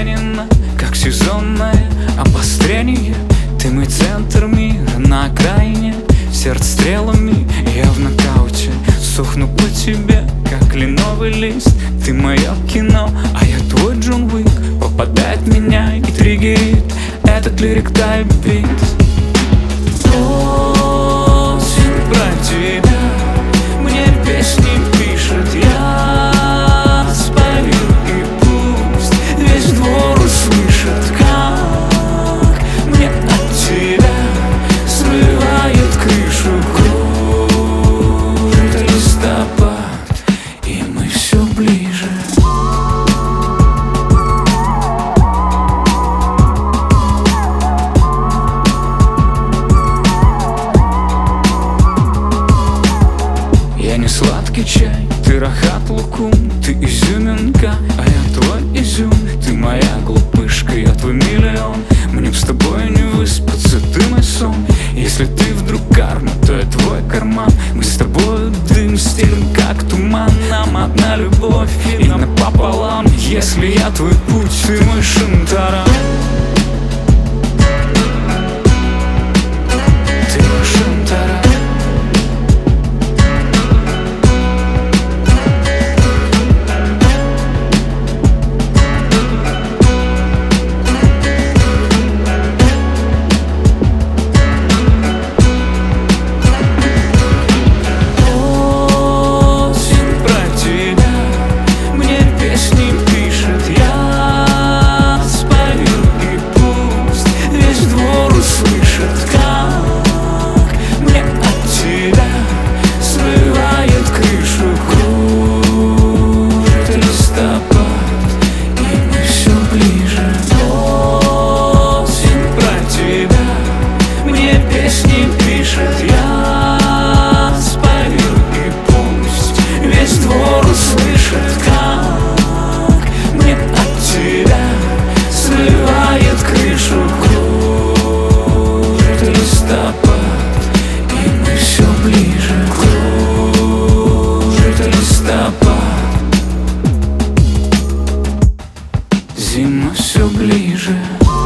Ленина, как сезонное обострение. Ты мой центр мира на окраине, сердце стрелами, я в нокауте. Сохну по тебе, как кленовый лист. Ты мое кино, а я твой Джон Уик. Попадает в меня и триггерит этот лирик тайп бит. Осень про тебя мне песни пишет, я спою, и пусть весь двор услышит, как мне от тебя срывает крышу. Кружит листопад, и мы все ближе. Я не сладкий чай, ты рахат лукум, ты изюминка, а я твой изюм. Ты моя глупышка, я твой миллион. Мне б с тобой не выспаться, ты мой сон. Если ты вдруг карма, то я твой карман. Мы с тобой дым стелим, как туман. Нам одна любовь и напополам. Если я твой путь, ты мой шантарам. Ты мой шантарам. Зима все ближе.